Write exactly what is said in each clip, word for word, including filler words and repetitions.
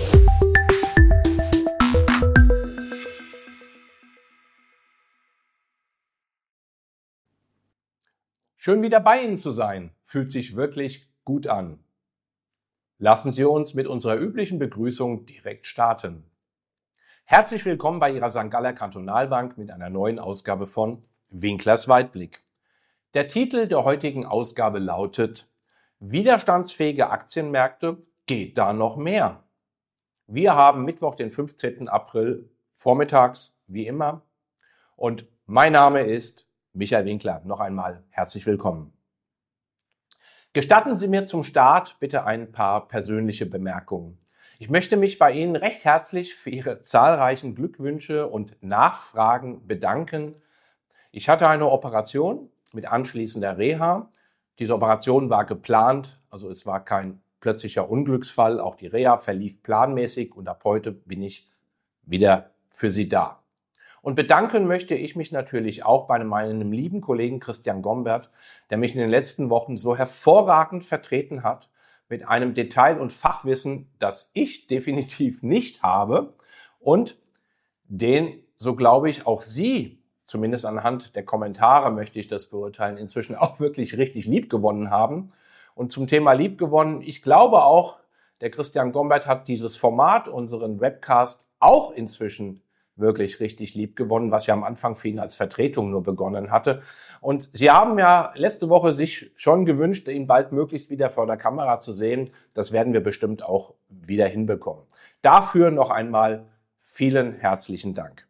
Schön wieder bei Ihnen zu sein, fühlt sich wirklich gut an. Lassen Sie uns mit unserer üblichen Begrüßung direkt starten. Herzlich willkommen bei Ihrer Sankt Galler Kantonalbank mit einer neuen Ausgabe von Winklers Weitblick. Der Titel der heutigen Ausgabe lautet: Widerstandsfähige Aktienmärkte, geht da noch mehr? Wir haben Mittwoch, den fünfzehnten April, vormittags, wie immer. Und mein Name ist Michael Winkler. Noch einmal herzlich willkommen. Gestatten Sie mir zum Start bitte ein paar persönliche Bemerkungen. Ich möchte mich bei Ihnen recht herzlich für Ihre zahlreichen Glückwünsche und Nachfragen bedanken. Ich hatte eine Operation mit anschließender Reha. Diese Operation war geplant, also es war kein plötzlicher Unglücksfall. Auch die Reha verlief planmäßig und ab heute bin ich wieder für Sie da. Und bedanken möchte ich mich natürlich auch bei meinem lieben Kollegen Christian Gombert, der mich in den letzten Wochen so hervorragend vertreten hat, mit einem Detail- und Fachwissen, das ich definitiv nicht habe und den, so glaube ich, auch Sie, zumindest anhand der Kommentare möchte ich das beurteilen, inzwischen auch wirklich richtig liebgewonnen haben. Und zum Thema liebgewonnen, ich glaube auch, der Christian Gombert hat dieses Format, unseren Webcast, auch inzwischen wirklich richtig lieb gewonnen, was ja am Anfang für ihn als Vertretung nur begonnen hatte. Und Sie haben ja letzte Woche sich schon gewünscht, ihn bald möglichst wieder vor der Kamera zu sehen. Das werden wir bestimmt auch wieder hinbekommen. Dafür noch einmal vielen herzlichen Dank.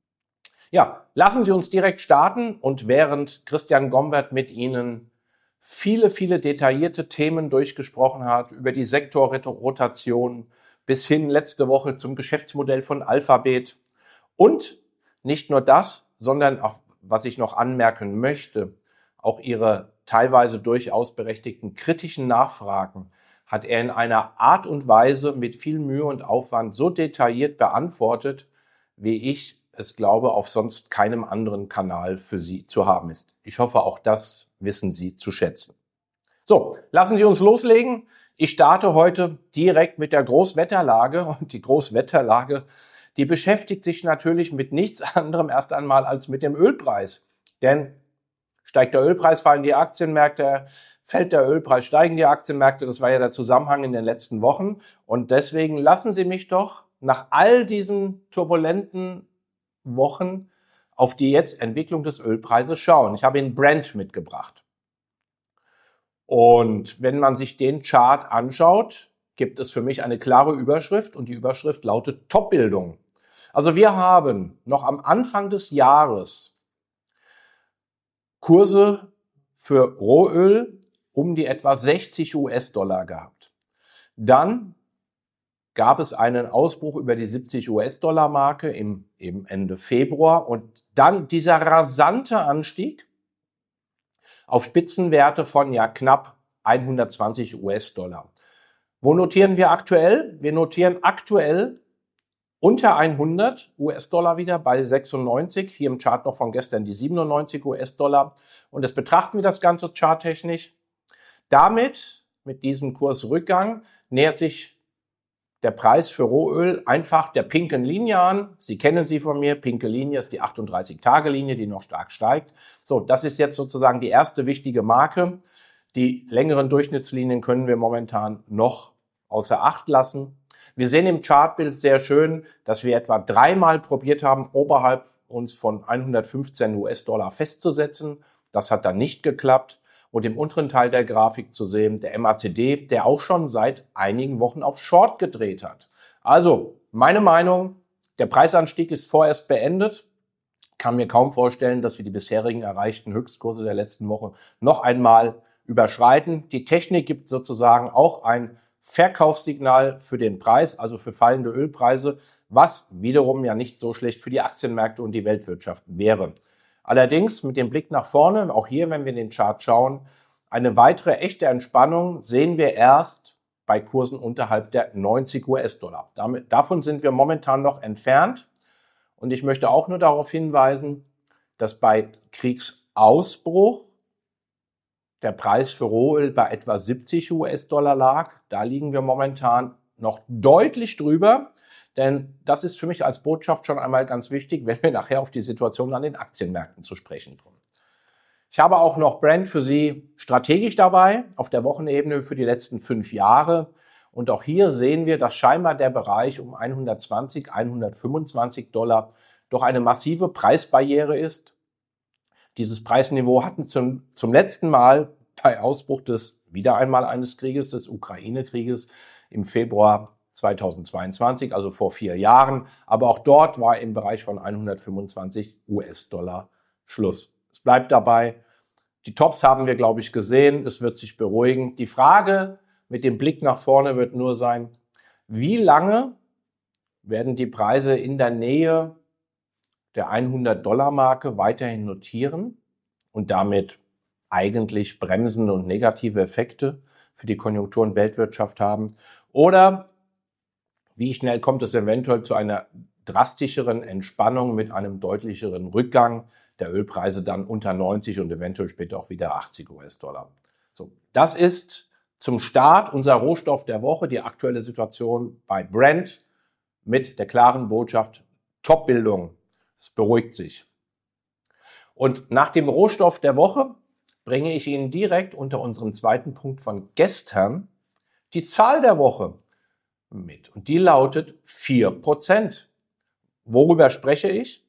Ja, lassen Sie uns direkt starten und während Christian Gombert mit Ihnen viele, viele detaillierte Themen durchgesprochen hat, über die Sektorrotation bis hin letzte Woche zum Geschäftsmodell von Alphabet. Und nicht nur das, sondern auch, was ich noch anmerken möchte, auch Ihre teilweise durchaus berechtigten kritischen Nachfragen hat er in einer Art und Weise mit viel Mühe und Aufwand so detailliert beantwortet, wie ich es glaube, auf sonst keinem anderen Kanal für Sie zu haben ist. Ich hoffe, auch das wissen Sie zu schätzen. So, lassen Sie uns loslegen. Ich starte heute direkt mit der Großwetterlage und die Großwetterlage, die beschäftigt sich natürlich mit nichts anderem erst einmal als mit dem Ölpreis. Denn steigt der Ölpreis, fallen die Aktienmärkte, fällt der Ölpreis, steigen die Aktienmärkte. Das war ja der Zusammenhang in den letzten Wochen. Und deswegen lassen Sie mich doch nach all diesen turbulenten Wochen auf die jetzt Entwicklung des Ölpreises schauen. Ich habe Ihnen Brent mitgebracht. Und wenn man sich den Chart anschaut, gibt es für mich eine klare Überschrift und die Überschrift lautet Top-Bildung. Also wir haben noch am Anfang des Jahres Kurse für Rohöl um die etwa sechzig US-Dollar gehabt. Dann gab es einen Ausbruch über die siebzig US-Dollar-Marke im eben Ende Februar und dann dieser rasante Anstieg auf Spitzenwerte von ja knapp hundertzwanzig US-Dollar. Wo notieren wir aktuell? Wir notieren aktuell unter hundert US-Dollar wieder bei sechsundneunzig. Hier im Chart noch von gestern die siebenundneunzig US-Dollar. Und jetzt betrachten wir das Ganze charttechnisch. Damit, mit diesem Kursrückgang, nähert sich der Preis für Rohöl einfach der pinken Linie an. Sie kennen sie von mir. Pinke Linie ist die achtunddreißig-Tage-Linie, die noch stark steigt. So, das ist jetzt sozusagen die erste wichtige Marke. Die längeren Durchschnittslinien können wir momentan noch außer Acht lassen. Wir sehen im Chartbild sehr schön, dass wir etwa dreimal probiert haben, oberhalb uns von hundertfünfzehn US-Dollar festzusetzen. Das hat dann nicht geklappt. Und im unteren Teil der Grafik zu sehen, der M A C D, der auch schon seit einigen Wochen auf Short gedreht hat. Also, meine Meinung, der Preisanstieg ist vorerst beendet. Kann mir kaum vorstellen, dass wir die bisherigen erreichten Höchstkurse der letzten Woche noch einmal überschreiten. Die Technik gibt sozusagen auch ein Verkaufssignal für den Preis, also für fallende Ölpreise, was wiederum ja nicht so schlecht für die Aktienmärkte und die Weltwirtschaft wäre. Allerdings mit dem Blick nach vorne, auch hier, wenn wir in den Chart schauen, eine weitere echte Entspannung sehen wir erst bei Kursen unterhalb der neunzig US-Dollar. Damit, davon sind wir momentan noch entfernt. Und ich möchte auch nur darauf hinweisen, dass bei Kriegsausbruch der Preis für Rohöl bei etwa siebzig US-Dollar lag. Da liegen wir momentan noch deutlich drüber, denn das ist für mich als Botschaft schon einmal ganz wichtig, wenn wir nachher auf die Situation an den Aktienmärkten zu sprechen kommen. Ich habe auch noch Brent für Sie strategisch dabei, auf der Wochenebene für die letzten fünf Jahre. Und auch hier sehen wir, dass scheinbar der Bereich um hundertzwanzig, hundertfünfundzwanzig Dollar doch eine massive Preisbarriere ist. Dieses Preisniveau hatten zum, zum letzten Mal bei Ausbruch des, wieder einmal eines Krieges, des Ukraine-Krieges im Februar zweitausendzweiundzwanzig, also vor vier Jahren. Aber auch dort war im Bereich von hundertfünfundzwanzig US-Dollar Schluss. Es bleibt dabei. Die Tops haben wir, glaube ich, gesehen. Es wird sich beruhigen. Die Frage mit dem Blick nach vorne wird nur sein, wie lange werden die Preise in der Nähe der hundert-Dollar-Marke weiterhin notieren und damit eigentlich bremsende und negative Effekte für die Konjunktur- und Weltwirtschaft haben? Oder wie schnell kommt es eventuell zu einer drastischeren Entspannung mit einem deutlicheren Rückgang der Ölpreise dann unter neunzig und eventuell später auch wieder achtzig US-Dollar? So, das ist zum Start unser Rohstoff der Woche, die aktuelle Situation bei Brent mit der klaren Botschaft Top-Bildung. Es beruhigt sich. Und nach dem Rohstoff der Woche bringe ich Ihnen direkt unter unserem zweiten Punkt von gestern die Zahl der Woche mit. Und die lautet vier Prozent. Worüber spreche ich?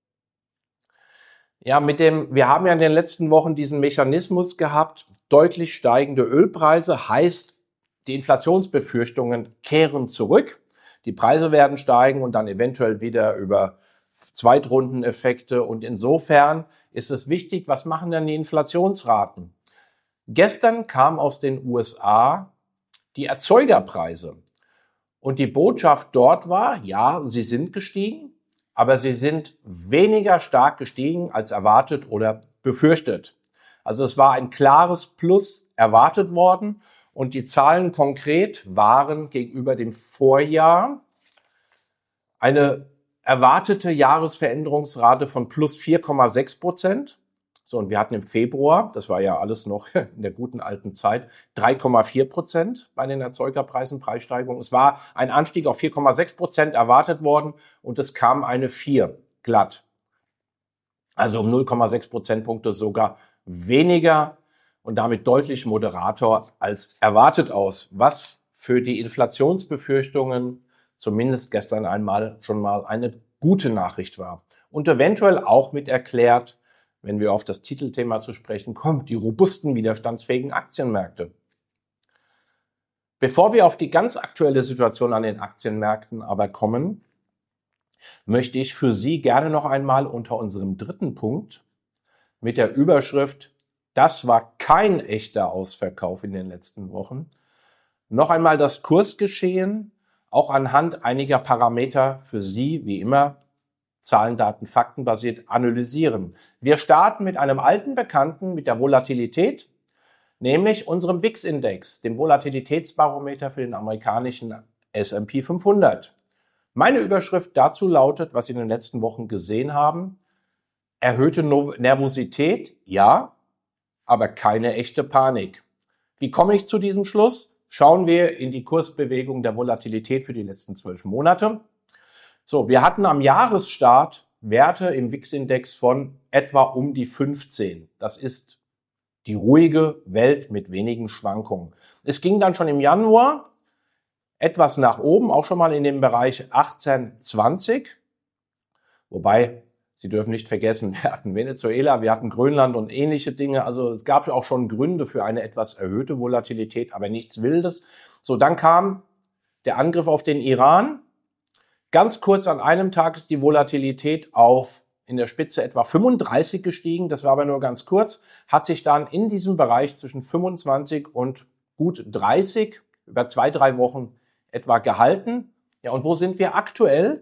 Ja, mit dem, wir haben ja in den letzten Wochen diesen Mechanismus gehabt, deutlich steigende Ölpreise heißt, die Inflationsbefürchtungen kehren zurück. Die Preise werden steigen und dann eventuell wieder über Zweitrundeneffekte. Und insofern ist es wichtig, was machen denn die Inflationsraten? Gestern kam aus den U S A die Erzeugerpreise. Und die Botschaft dort war, ja, sie sind gestiegen, aber sie sind weniger stark gestiegen als erwartet oder befürchtet. Also es war ein klares Plus erwartet worden und die Zahlen konkret waren gegenüber dem Vorjahr eine erwartete Jahresveränderungsrate von plus vier Komma sechs Prozent. So, und wir hatten im Februar, das war ja alles noch in der guten alten Zeit, drei Komma vier Prozent bei den Erzeugerpreisen, Preissteigerungen. Es war ein Anstieg auf vier Komma sechs Prozent erwartet worden und es kam eine vier glatt. Also um null Komma sechs Prozentpunkte sogar weniger und damit deutlich moderator als erwartet aus, was für die Inflationsbefürchtungen zumindest gestern einmal schon mal eine gute Nachricht war. Und eventuell auch mit erklärt, wenn wir auf das Titelthema zu sprechen kommen, die robusten, widerstandsfähigen Aktienmärkte. Bevor wir auf die ganz aktuelle Situation an den Aktienmärkten aber kommen, möchte ich für Sie gerne noch einmal unter unserem dritten Punkt mit der Überschrift „Das war kein echter Ausverkauf in den letzten Wochen" noch einmal das Kursgeschehen auch anhand einiger Parameter für Sie, wie immer, Zahlen, Daten, Fakten basiert analysieren. Wir starten mit einem alten Bekannten, mit der Volatilität, nämlich unserem W I X-Index, dem Volatilitätsbarometer für den amerikanischen S und P fünfhundert. Meine Überschrift dazu lautet, was Sie in den letzten Wochen gesehen haben: erhöhte Nervosität, ja, aber keine echte Panik. Wie komme ich zu diesem Schluss? Schauen wir in die Kursbewegung der Volatilität für die letzten zwölf Monate. So, wir hatten am Jahresstart Werte im W I X-Index von etwa um die fünfzehn. Das ist die ruhige Welt mit wenigen Schwankungen. Es ging dann schon im Januar etwas nach oben, auch schon mal in dem Bereich achtzehn, zwanzig. Wobei, Sie dürfen nicht vergessen, wir hatten Venezuela, wir hatten Grönland und ähnliche Dinge. Also es gab auch schon Gründe für eine etwas erhöhte Volatilität, aber nichts Wildes. So, dann kam der Angriff auf den Iran. Ganz kurz an einem Tag ist die Volatilität auf in der Spitze etwa fünfunddreißig gestiegen. Das war aber nur ganz kurz. Hat sich dann in diesem Bereich zwischen fünfundzwanzig und gut dreißig über zwei, drei Wochen etwa gehalten. Ja, und wo sind wir aktuell?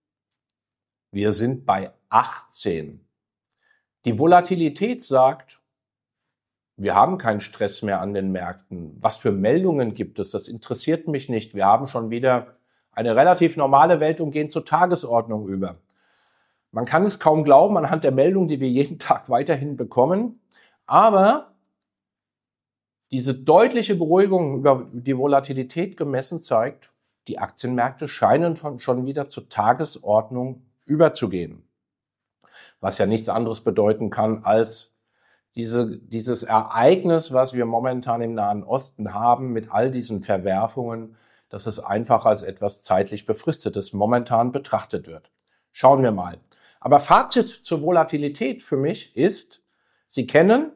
Wir sind bei achtzehn. Die Volatilität sagt, wir haben keinen Stress mehr an den Märkten. Was für Meldungen gibt es? Das interessiert mich nicht. Wir haben schon wieder eine relativ normale Welt und gehen zur Tagesordnung über. Man kann es kaum glauben anhand der Meldungen, die wir jeden Tag weiterhin bekommen. Aber diese deutliche Beruhigung über die Volatilität gemessen zeigt, die Aktienmärkte scheinen schon wieder zur Tagesordnung überzugehen. Was ja nichts anderes bedeuten kann als diese, dieses Ereignis, was wir momentan im Nahen Osten haben, mit all diesen Verwerfungen, dass es einfach als etwas zeitlich Befristetes momentan betrachtet wird. Schauen wir mal. Aber Fazit zur Volatilität für mich ist, Sie kennen,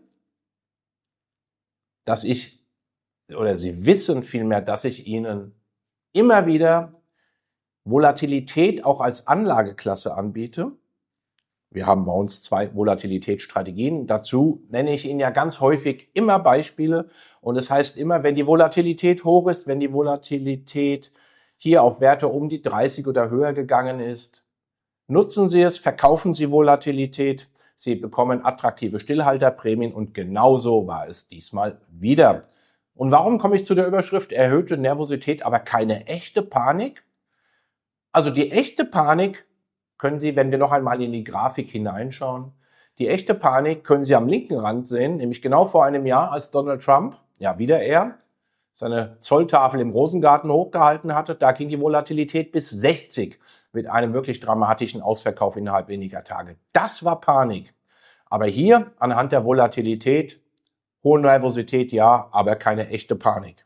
dass ich, oder Sie wissen vielmehr, dass ich Ihnen immer wieder Volatilität auch als Anlageklasse anbiete. Wir haben bei uns zwei Volatilitätsstrategien. Dazu nenne ich Ihnen ja ganz häufig immer Beispiele. Und es heißt immer, wenn die Volatilität hoch ist, wenn die Volatilität hier auf Werte um die dreißig oder höher gegangen ist, nutzen Sie es, verkaufen Sie Volatilität. Sie bekommen attraktive Stillhalterprämien und genauso war es diesmal wieder. Und warum komme ich zu der Überschrift erhöhte Nervosität, aber keine echte Panik? Also die echte Panik können Sie, wenn wir noch einmal in die Grafik hineinschauen, die echte Panik können Sie am linken Rand sehen, nämlich genau vor einem Jahr, als Donald Trump, ja wieder er, seine Zolltafel im Rosengarten hochgehalten hatte, da ging die Volatilität bis sechzig mit einem wirklich dramatischen Ausverkauf innerhalb weniger Tage. Das war Panik. Aber hier anhand der Volatilität, hohe Nervosität ja, aber keine echte Panik.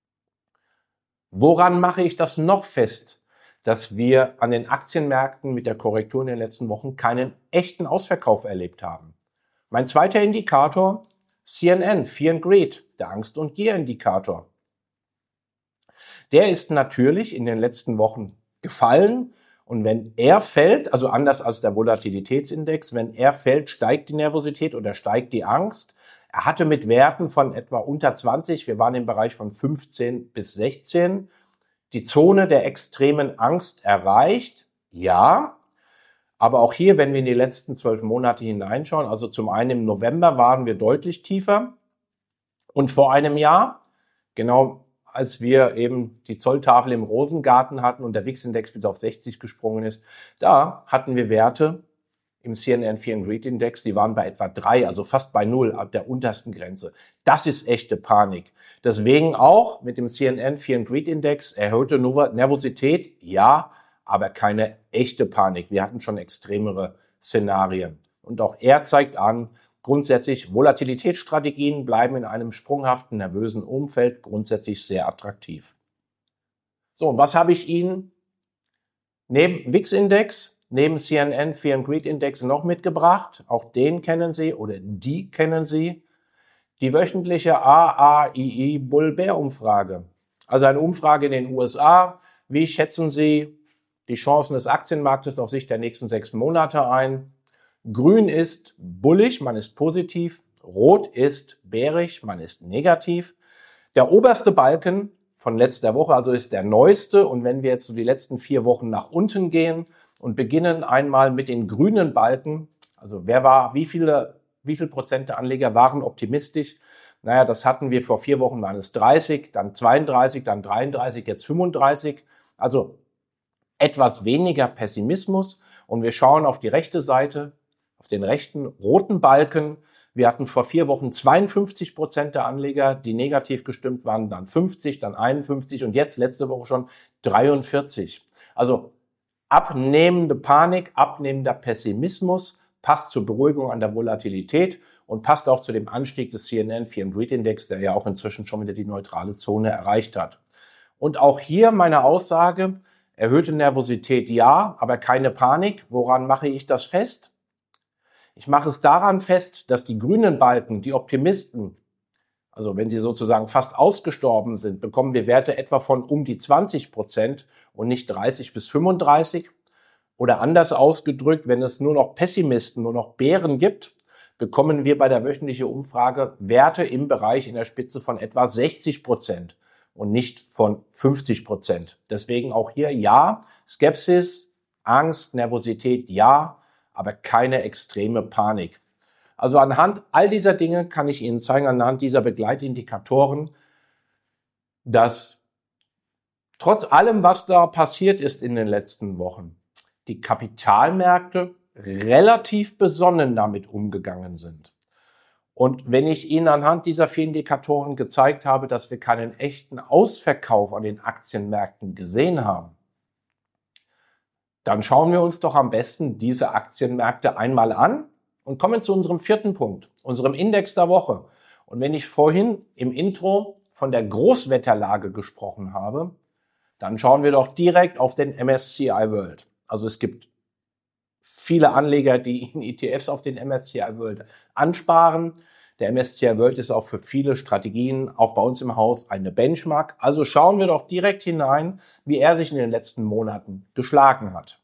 Woran mache ich das noch fest, dass wir an den Aktienmärkten mit der Korrektur in den letzten Wochen keinen echten Ausverkauf erlebt haben? Mein zweiter Indikator, C N N, Fear and Greed, der Angst- und Gier-Indikator. Der ist natürlich in den letzten Wochen gefallen und wenn er fällt, also anders als der Volatilitätsindex, wenn er fällt, steigt die Nervosität oder steigt die Angst. Er hatte mit Werten von etwa unter zwanzig, wir waren im Bereich von fünfzehn bis sechzehn, die Zone der extremen Angst erreicht, ja. Aber auch hier, wenn wir in die letzten zwölf Monate hineinschauen, also zum einen im November waren wir deutlich tiefer und vor einem Jahr, genau als wir eben die Zolltafel im Rosengarten hatten und der W I X-Index bis auf sechzig gesprungen ist, da hatten wir Werte im C N N Fear and Greed Index, die waren bei etwa drei, also fast bei null, ab der untersten Grenze. Das ist echte Panik. Deswegen auch mit dem C N N Fear and Greed Index erhöhte Nervosität, ja, aber keine echte Panik. Wir hatten schon extremere Szenarien. Und auch er zeigt an, grundsätzlich Volatilitätsstrategien bleiben in einem sprunghaften, nervösen Umfeld grundsätzlich sehr attraktiv. So, und was habe ich Ihnen neben W I X-Index, neben C N N Fear and Greed Index noch mitgebracht? Auch den kennen Sie oder die kennen Sie. Die wöchentliche A A I I Bull-Bear-Umfrage. Also eine Umfrage in den U S A. Wie schätzen Sie die Chancen des Aktienmarktes auf Sicht der nächsten sechs Monate ein? Grün ist bullig, man ist positiv. Rot ist bärig, man ist negativ. Der oberste Balken von letzter Woche, also ist der neueste. Und wenn wir jetzt so die letzten vier Wochen nach unten gehen und beginnen einmal mit den grünen Balken, also wer war, wie viele, wie viel Prozent der Anleger waren optimistisch? Naja, das hatten wir vor vier Wochen, waren es dreißig, dann zweiunddreißig, dann dreiunddreißig, jetzt fünfunddreißig. Also etwas weniger Pessimismus. Und wir schauen auf die rechte Seite, auf den rechten roten Balken. Wir hatten vor vier Wochen zweiundfünfzig Prozent der Anleger, die negativ gestimmt waren, dann fünfzig, dann einundfünfzig und jetzt letzte Woche schon dreiundvierzig. Also abnehmende Panik, abnehmender Pessimismus passt zur Beruhigung an der Volatilität und passt auch zu dem Anstieg des C N N Fear and Greed Index, der ja auch inzwischen schon wieder die neutrale Zone erreicht hat. Und auch hier meine Aussage, erhöhte Nervosität ja, aber keine Panik. Woran mache ich das fest? Ich mache es daran fest, dass die grünen Balken, die Optimisten, also wenn sie sozusagen fast ausgestorben sind, bekommen wir Werte etwa von um die zwanzig Prozent und nicht dreißig bis fünfunddreißig. Oder anders ausgedrückt, wenn es nur noch Pessimisten, nur noch Bären gibt, bekommen wir bei der wöchentlichen Umfrage Werte im Bereich in der Spitze von etwa sechzig Prozent und nicht von fünfzig Prozent. Deswegen auch hier ja, Skepsis, Angst, Nervosität ja, aber keine extreme Panik. Also anhand all dieser Dinge kann ich Ihnen zeigen, anhand dieser Begleitindikatoren, dass trotz allem, was da passiert ist in den letzten Wochen, die Kapitalmärkte relativ besonnen damit umgegangen sind. Und wenn ich Ihnen anhand dieser vier Indikatoren gezeigt habe, dass wir keinen echten Ausverkauf an den Aktienmärkten gesehen haben, dann schauen wir uns doch am besten diese Aktienmärkte einmal an und kommen zu unserem vierten Punkt, unserem Index der Woche. Und wenn ich vorhin im Intro von der Großwetterlage gesprochen habe, dann schauen wir doch direkt auf den M S C I World. Also es gibt viele Anleger, die in E T Fs auf den M S C I World ansparen. Der M S C I World ist auch für viele Strategien, auch bei uns im Haus, eine Benchmark. Also schauen wir doch direkt hinein, wie er sich in den letzten Monaten geschlagen hat.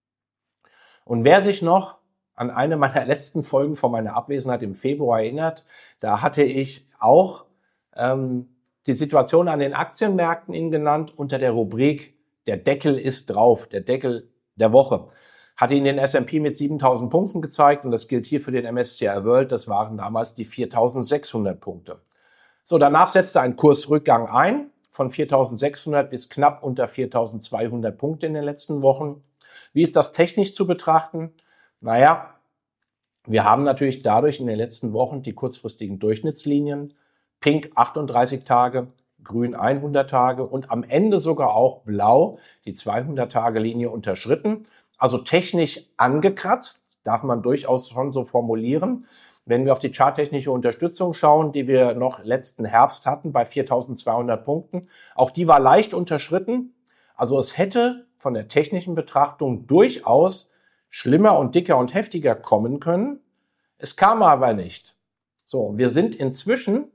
Und wer sich noch an eine meiner letzten Folgen von meiner Abwesenheit im Februar erinnert, da hatte ich auch ähm, die Situation an den Aktienmärkten Ihnen genannt unter der Rubrik "Der Deckel ist drauf", der Deckel der Woche. Hatte Ihnen den S und P mit siebentausend Punkten gezeigt und das gilt hier für den M S C I World, das waren damals die viertausendsechshundert Punkte. So, danach setzte ein Kursrückgang ein, von viertausendsechshundert bis knapp unter viertausendzweihundert Punkte in den letzten Wochen. Wie ist das technisch zu betrachten? Naja, wir haben natürlich dadurch in den letzten Wochen die kurzfristigen Durchschnittslinien, pink achtunddreißig Tage, grün hundert Tage und am Ende sogar auch blau die zweihundert-Tage-Linie unterschritten. Also technisch angekratzt, darf man durchaus schon so formulieren. Wenn wir auf die charttechnische Unterstützung schauen, die wir noch letzten Herbst hatten bei viertausendzweihundert Punkten, auch die war leicht unterschritten. Also es hätte von der technischen Betrachtung durchaus schlimmer und dicker und heftiger kommen können. Es kam aber nicht. So, wir sind inzwischen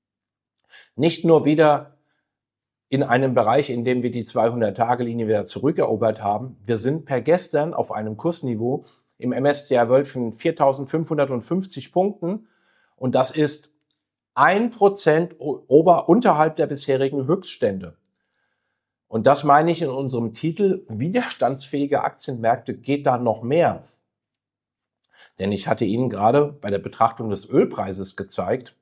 nicht nur wieder in einem Bereich, in dem wir die zweihundert-Tage-Linie wieder zurückerobert haben. Wir sind per gestern auf einem Kursniveau im M S C I World von viertausendfünfhundertfünfzig Punkten und das ist ein Prozent ober, unterhalb der bisherigen Höchststände. Und das meine ich in unserem Titel, widerstandsfähige Aktienmärkte, geht da noch mehr. Denn ich hatte Ihnen gerade bei der Betrachtung des Ölpreises gezeigt,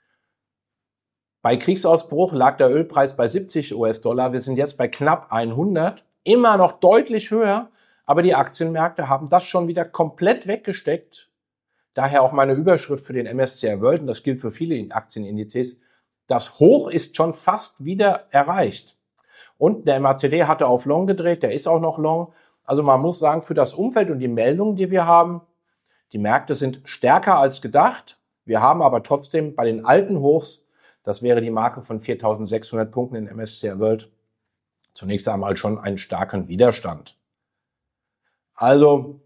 bei Kriegsausbruch lag der Ölpreis bei siebzig US-Dollar, wir sind jetzt bei knapp hundert, immer noch deutlich höher, aber die Aktienmärkte haben das schon wieder komplett weggesteckt. Daher auch meine Überschrift für den M S C I World, und das gilt für viele Aktienindizes, das Hoch ist schon fast wieder erreicht. Und der M A C D hatte auf Long gedreht, der ist auch noch Long. Also man muss sagen, für das Umfeld und die Meldungen, die wir haben, die Märkte sind stärker als gedacht. Wir haben aber trotzdem bei den alten Hochs, das wäre die Marke von viertausendsechshundert Punkten in M S C I World, zunächst einmal schon einen starken Widerstand. Also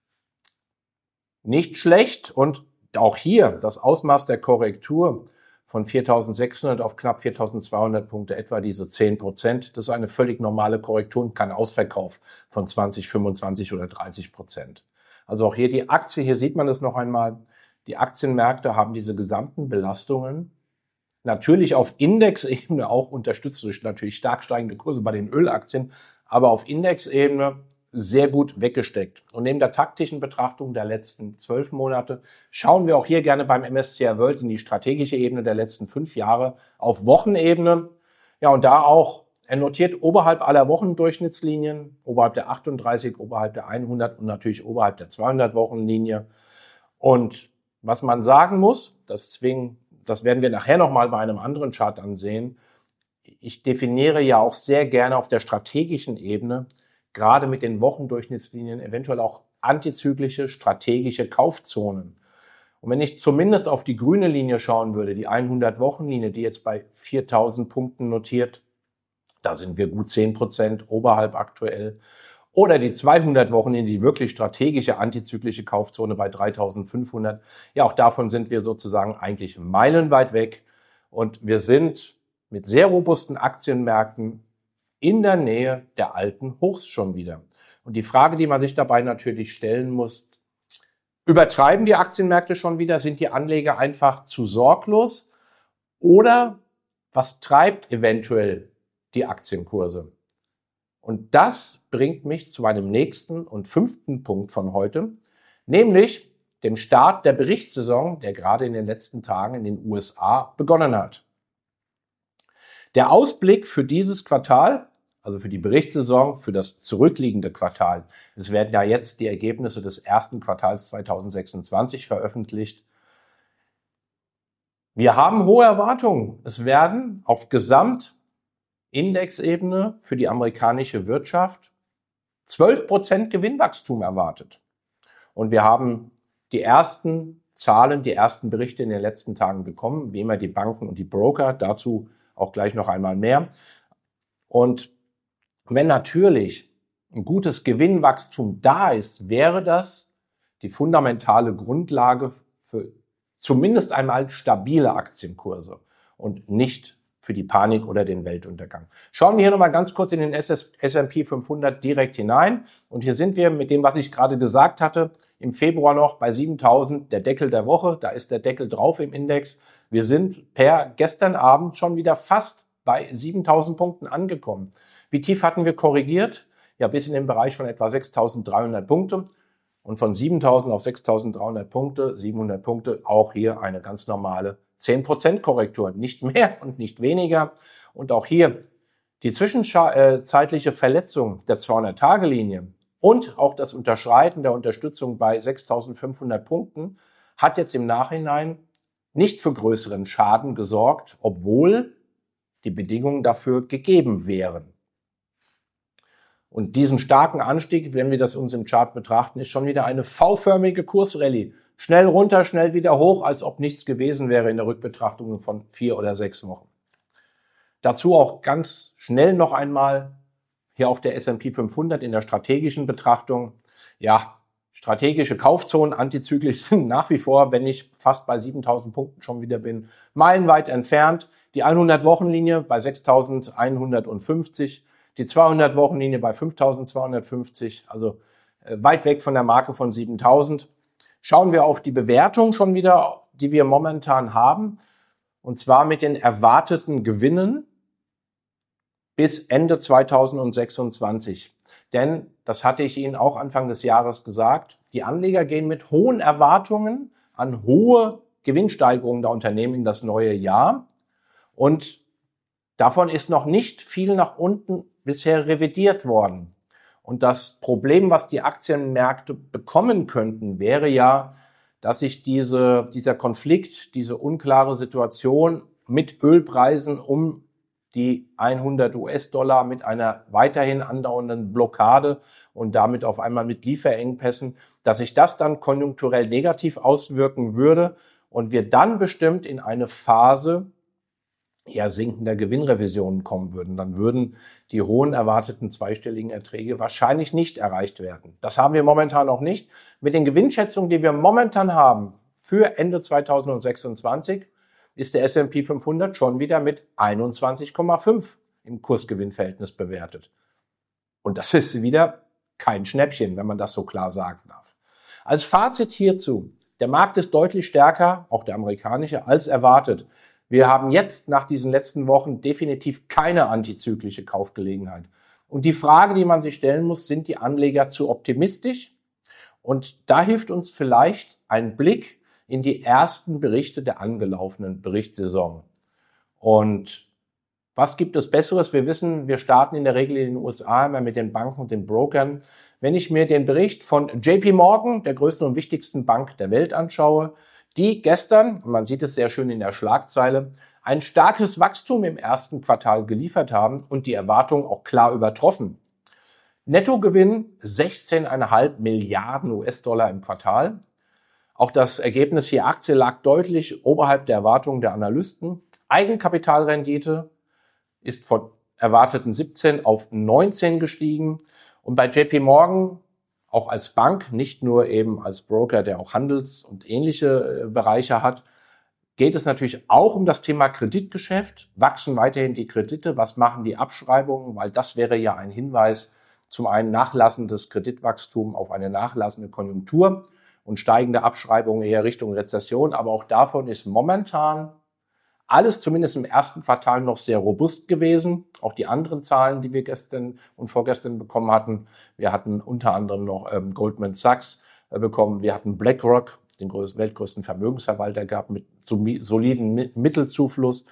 nicht schlecht und auch hier das Ausmaß der Korrektur von viertausendsechshundert auf knapp viertausendzweihundert Punkte, etwa diese zehn Prozent. Das ist eine völlig normale Korrektur und kein Ausverkauf von zwanzig, fünfundzwanzig oder dreißig Prozent. Also auch hier die Aktie, hier sieht man es noch einmal, die Aktienmärkte haben diese gesamten Belastungen natürlich auf Indexebene auch unterstützt durch natürlich stark steigende Kurse bei den Ölaktien, aber auf Indexebene sehr gut weggesteckt. Und neben der taktischen Betrachtung der letzten zwölf Monate schauen wir auch hier gerne beim M S C I World in die strategische Ebene der letzten fünf Jahre auf Wochenebene. Ja, und da auch, er notiert oberhalb aller Wochendurchschnittslinien, oberhalb der achtunddreißig, oberhalb der hundert und natürlich oberhalb der zweihundert-Wochenlinie. Und was man sagen muss, das zwingen, das werden wir nachher nochmal bei einem anderen Chart ansehen, ich definiere ja auch sehr gerne auf der strategischen Ebene, gerade mit den Wochendurchschnittslinien, eventuell auch antizyklische, strategische Kaufzonen. Und wenn ich zumindest auf die grüne Linie schauen würde, die hundert-Wochenlinie, die jetzt bei viertausend Punkten notiert, da sind wir gut zehn Prozent oberhalb aktuell. Oder die zweihundert-Wochenlinie, die wirklich strategische, antizyklische Kaufzone bei dreitausendfünfhundert. Ja, auch davon sind wir sozusagen eigentlich meilenweit weg. Und wir sind mit sehr robusten Aktienmärkten in der Nähe der alten Hochs schon wieder. Und die Frage, die man sich dabei natürlich stellen muss, übertreiben die Aktienmärkte schon wieder? Sind die Anleger einfach zu sorglos? Oder was treibt eventuell die Aktienkurse? Und das bringt mich zu meinem nächsten und fünften Punkt von heute, nämlich dem Start der Berichtssaison, der gerade in den letzten Tagen in den U S A begonnen hat. Der Ausblick für dieses Quartal, also für die Berichtssaison, für das zurückliegende Quartal, es werden ja jetzt die Ergebnisse des ersten Quartals zweitausendsechsundzwanzig veröffentlicht, Wir haben hohe Erwartungen. Es werden auf Gesamtindexebene für die amerikanische Wirtschaft zwölf Prozent Gewinnwachstum erwartet. Und wir haben die ersten Zahlen, die ersten Berichte in den letzten Tagen bekommen, wie immer die Banken und die Broker, dazu auch gleich noch einmal mehr. Und wenn natürlich ein gutes Gewinnwachstum da ist, wäre das die fundamentale Grundlage für zumindest einmal stabile Aktienkurse und nicht für die Panik oder den Weltuntergang. Schauen wir hier nochmal ganz kurz in den S und P fünfhundert direkt hinein. Und hier sind wir mit dem, was ich gerade gesagt hatte, im Februar noch bei siebentausend, der Deckel der Woche. Da ist der Deckel drauf im Index. Wir sind per gestern Abend schon wieder fast bei siebentausend Punkten angekommen. Wie tief hatten wir korrigiert? Ja, bis in den Bereich von etwa sechstausenddreihundert Punkte. Und von siebentausend auf sechstausenddreihundert Punkte, siebenhundert Punkte, auch hier eine ganz normale zehn Prozent Korrektur. Nicht mehr und nicht weniger. Und auch hier die zwischenzeitliche Verletzung der zweihundert-Tage-Linie und auch das Unterschreiten der Unterstützung bei sechstausendfünfhundert Punkten hat jetzt im Nachhinein nicht für größeren Schaden gesorgt, obwohl die Bedingungen dafür gegeben wären. Und diesen starken Anstieg, wenn wir das uns im Chart betrachten, ist schon wieder eine V-förmige Kursrallye. Schnell runter, schnell wieder hoch, als ob nichts gewesen wäre in der Rückbetrachtung von vier oder sechs Wochen. Dazu auch ganz schnell noch einmal hier auch der S und P fünfhundert in der strategischen Betrachtung. Ja, strategische Kaufzonen, antizyklisch sind nach wie vor, wenn ich fast bei siebentausend Punkten schon wieder bin, meilenweit entfernt. Die hundert-Wochen-Linie bei sechstausendeinhundertfünfzig, die zweihundert-Wochen-Linie bei fünftausendzweihundertfünfzig, also äh, weit weg von der Marke von siebentausend. Schauen wir auf die Bewertung schon wieder, die wir momentan haben, und zwar mit den erwarteten Gewinnen bis Ende zweitausendsechsundzwanzig. Denn, das hatte ich Ihnen auch Anfang des Jahres gesagt, die Anleger gehen mit hohen Erwartungen an hohe Gewinnsteigerungen der Unternehmen in das neue Jahr. Und davon ist noch nicht viel nach unten bisher revidiert worden. Und das Problem, was die Aktienmärkte bekommen könnten, wäre ja, dass sich diese, dieser Konflikt, diese unklare Situation mit Ölpreisen um die hundert US-Dollar, mit einer weiterhin andauernden Blockade und damit auf einmal mit Lieferengpässen, dass sich das dann konjunkturell negativ auswirken würde und wir dann bestimmt in eine Phase eher sinkender Gewinnrevisionen kommen würden. Dann würden die hohen erwarteten zweistelligen Erträge wahrscheinlich nicht erreicht werden. Das haben wir momentan noch nicht. Mit den Gewinnschätzungen, die wir momentan haben für Ende zweitausendsechsundzwanzig, ist der S und P fünfhundert schon wieder mit einundzwanzig Komma fünf im Kursgewinnverhältnis bewertet. Und das ist wieder kein Schnäppchen, wenn man das so klar sagen darf. Als Fazit hierzu, der Markt ist deutlich stärker, auch der amerikanische, als erwartet. Wir haben jetzt nach diesen letzten Wochen definitiv keine antizyklische Kaufgelegenheit. Und die Frage, die man sich stellen muss, sind die Anleger zu optimistisch? Und da hilft uns vielleicht ein Blick in die ersten Berichte der angelaufenen Berichtssaison. Und was gibt es Besseres? Wir wissen, wir starten in der Regel in den U S A immer mit den Banken und den Brokern. Wenn ich mir den Bericht von J P Morgan, der größten und wichtigsten Bank der Welt, anschaue, die gestern, und man sieht es sehr schön in der Schlagzeile, ein starkes Wachstum im ersten Quartal geliefert haben und die Erwartungen auch klar übertroffen. Nettogewinn sechzehn Komma fünf Milliarden US-Dollar im Quartal. Auch das Ergebnis je Aktie lag deutlich oberhalb der Erwartungen der Analysten. Eigenkapitalrendite ist von erwarteten siebzehn auf neunzehn gestiegen. Und bei J P Morgan, auch als Bank, nicht nur eben als Broker, der auch Handels- und ähnliche Bereiche hat, geht es natürlich auch um das Thema Kreditgeschäft. Wachsen weiterhin die Kredite? Was machen die Abschreibungen? Weil das wäre ja ein Hinweis zum einen nachlassendes Kreditwachstum auf eine nachlassende Konjunktur und steigende Abschreibungen eher Richtung Rezession. Aber auch davon ist momentan alles zumindest im ersten Quartal noch sehr robust gewesen. Auch die anderen Zahlen, die wir gestern und vorgestern bekommen hatten. Wir hatten unter anderem noch ähm, Goldman Sachs äh, bekommen. Wir hatten BlackRock, den größten, weltgrößten Vermögensverwalter, gehabt mit soliden Mittelzufluss.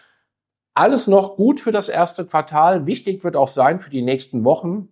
Alles noch gut für das erste Quartal. Wichtig wird auch sein für die nächsten Wochen,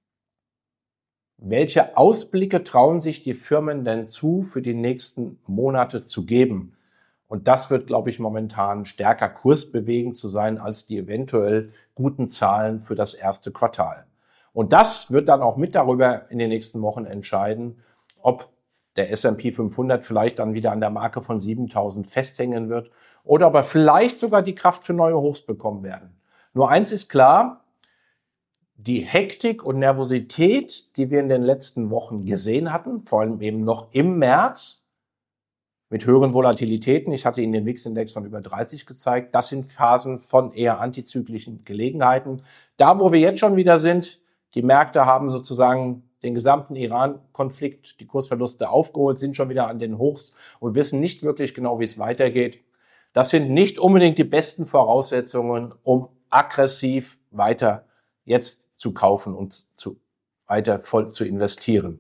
welche Ausblicke trauen sich die Firmen denn zu, für die nächsten Monate zu geben? Und das wird, glaube ich, momentan stärker kursbewegend zu sein als die eventuell guten Zahlen für das erste Quartal. Und das wird dann auch mit darüber in den nächsten Wochen entscheiden, ob der S und P fünfhundert vielleicht dann wieder an der Marke von siebentausend festhängen wird oder ob er vielleicht sogar die Kraft für neue Hochs bekommen werden. Nur eins ist klar, die Hektik und Nervosität, die wir in den letzten Wochen gesehen hatten, vor allem eben noch im März, mit höheren Volatilitäten, ich hatte Ihnen den W I X-Index von über dreißig gezeigt, das sind Phasen von eher antizyklischen Gelegenheiten. Da, wo wir jetzt schon wieder sind, die Märkte haben sozusagen den gesamten Iran-Konflikt, die Kursverluste aufgeholt, sind schon wieder an den Hochs und wissen nicht wirklich genau, wie es weitergeht. Das sind nicht unbedingt die besten Voraussetzungen, um aggressiv weiter jetzt zu kaufen und zu, weiter voll zu investieren.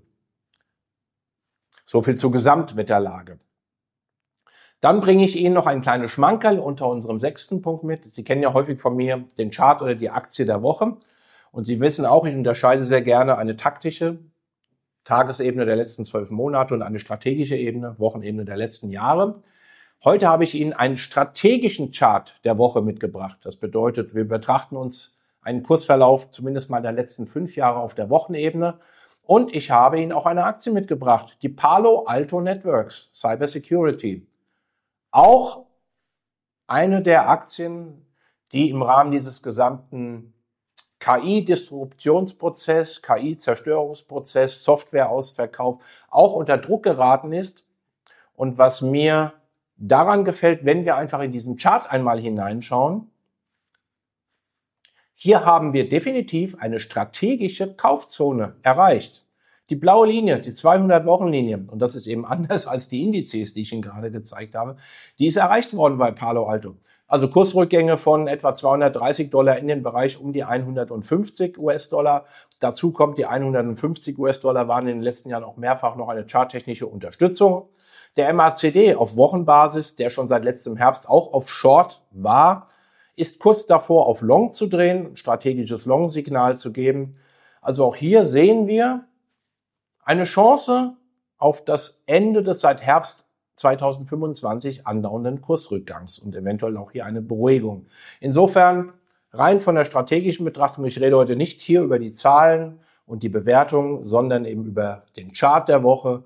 So viel zur Gesamtwetterlage. Dann bringe ich Ihnen noch ein kleines Schmankerl unter unserem sechsten Punkt mit. Sie kennen ja häufig von mir den Chart oder die Aktie der Woche. Und Sie wissen auch, ich unterscheide sehr gerne eine taktische Tagesebene der letzten zwölf Monate und eine strategische Ebene, Wochenebene der letzten Jahre. Heute habe ich Ihnen einen strategischen Chart der Woche mitgebracht. Das bedeutet, wir betrachten uns einen Kursverlauf zumindest mal der letzten fünf Jahre auf der Wochenebene. Und ich habe Ihnen auch eine Aktie mitgebracht, die Palo Alto Networks, Cybersecurity. Auch eine der Aktien, die im Rahmen dieses gesamten K I-Disruptionsprozess, K I-Zerstörungsprozess, Softwareausverkauf auch unter Druck geraten ist. Und was mir daran gefällt, wenn wir einfach in diesen Chart einmal hineinschauen, hier haben wir definitiv eine strategische Kaufzone erreicht. Die blaue Linie, die zweihundert-Wochen-Linie, und das ist eben anders als die Indizes, die ich Ihnen gerade gezeigt habe, die ist erreicht worden bei Palo Alto. Also Kursrückgänge von etwa zweihundertdreißig Dollar in den Bereich um die hundertfünfzig US-Dollar. Dazu kommt, die hundertfünfzig US-Dollar waren in den letzten Jahren auch mehrfach noch eine charttechnische Unterstützung. Der M A C D auf Wochenbasis, der schon seit letztem Herbst auch auf Short war, ist kurz davor auf Long zu drehen, ein strategisches Long-Signal zu geben. Also auch hier sehen wir eine Chance auf das Ende des seit Herbst zweitausendfünfundzwanzig andauernden Kursrückgangs und eventuell auch hier eine Beruhigung. Insofern rein von der strategischen Betrachtung, ich rede heute nicht hier über die Zahlen und die Bewertung, sondern eben über den Chart der Woche.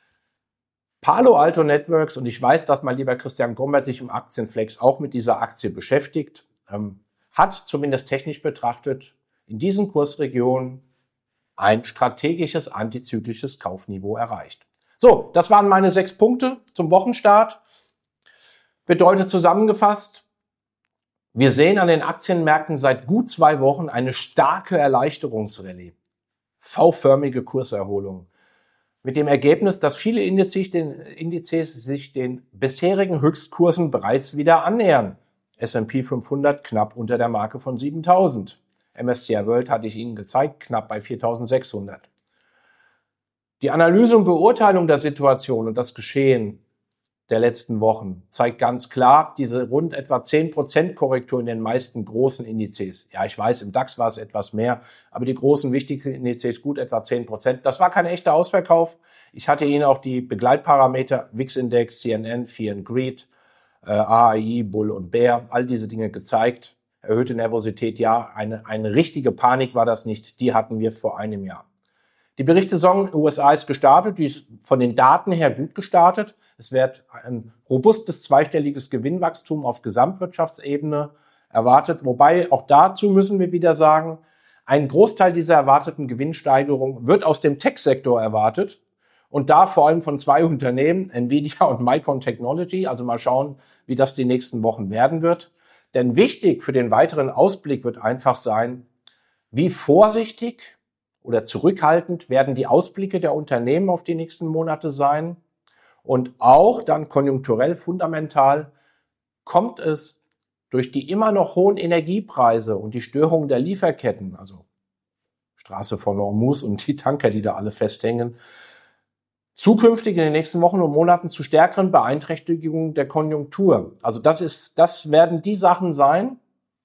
Palo Alto Networks, und ich weiß, dass mein lieber Christian Gombert sich im Aktienflex auch mit dieser Aktie beschäftigt, ähm, hat zumindest technisch betrachtet in diesen Kursregionen ein strategisches antizyklisches Kaufniveau erreicht. So, das waren meine sechs Punkte zum Wochenstart. Bedeutet zusammengefasst, wir sehen an den Aktienmärkten seit gut zwei Wochen eine starke Erleichterungsrallye, V-förmige Kurserholung. Mit dem Ergebnis, dass viele Indizes, den, Indizes sich den bisherigen Höchstkursen bereits wieder annähern. S und P fünfhundert knapp unter der Marke von siebentausend. M S C I World hatte ich Ihnen gezeigt, knapp bei viertausendsechshundert. Die Analyse und Beurteilung der Situation und das Geschehen der letzten Wochen zeigt ganz klar diese rund etwa zehn Prozent Korrektur in den meisten großen Indizes. Ja, ich weiß, im DAX war es etwas mehr, aber die großen wichtigen Indizes gut etwa zehn Prozent. Das war kein echter Ausverkauf. Ich hatte Ihnen auch die Begleitparameter W I X-Index, C N N, Fear and Greed, äh, A I I, Bull und Bear, all diese Dinge gezeigt. Erhöhte Nervosität, ja, eine, eine richtige Panik war das nicht, die hatten wir vor einem Jahr. Die Berichtssaison in den U S A ist gestartet, die ist von den Daten her gut gestartet. Es wird ein robustes zweistelliges Gewinnwachstum auf Gesamtwirtschaftsebene erwartet, wobei auch dazu müssen wir wieder sagen, ein Großteil dieser erwarteten Gewinnsteigerung wird aus dem Tech-Sektor erwartet und da vor allem von zwei Unternehmen, Nvidia und Micron Technology, also mal schauen, wie das die nächsten Wochen werden wird. Denn wichtig für den weiteren Ausblick wird einfach sein, wie vorsichtig oder zurückhaltend werden die Ausblicke der Unternehmen auf die nächsten Monate sein. Und auch dann konjunkturell fundamental kommt es durch die immer noch hohen Energiepreise und die Störung der Lieferketten, also Straße von Hormuz und die Tanker, die da alle festhängen, zukünftig in den nächsten Wochen und Monaten zu stärkeren Beeinträchtigungen der Konjunktur. Also das ist, das werden die Sachen sein,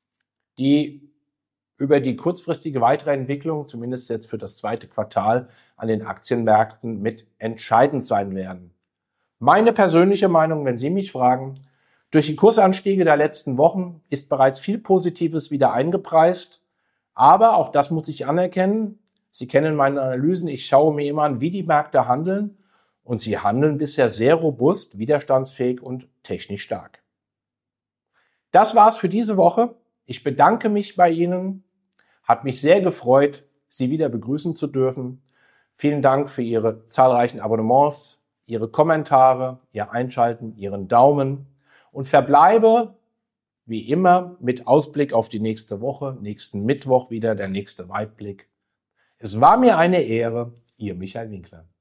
die über die kurzfristige weitere Entwicklung, zumindest jetzt für das zweite Quartal, an den Aktienmärkten mit entscheidend sein werden. Meine persönliche Meinung, wenn Sie mich fragen, Durch die Kursanstiege der letzten Wochen ist bereits viel Positives wieder eingepreist. Aber auch das muss ich anerkennen. Sie kennen meine Analysen. Ich schaue mir immer an, wie die Märkte handeln. Und sie handeln bisher sehr robust, widerstandsfähig und technisch stark. Das war's für diese Woche. Ich bedanke mich bei Ihnen. Hat mich sehr gefreut, Sie wieder begrüßen zu dürfen. Vielen Dank für Ihre zahlreichen Abonnements, Ihre Kommentare, Ihr Einschalten, Ihren Daumen und verbleibe wie immer mit Ausblick auf die nächste Woche, nächsten Mittwoch wieder der nächste Weitblick. Es war mir eine Ehre, Ihr Michael Winkler.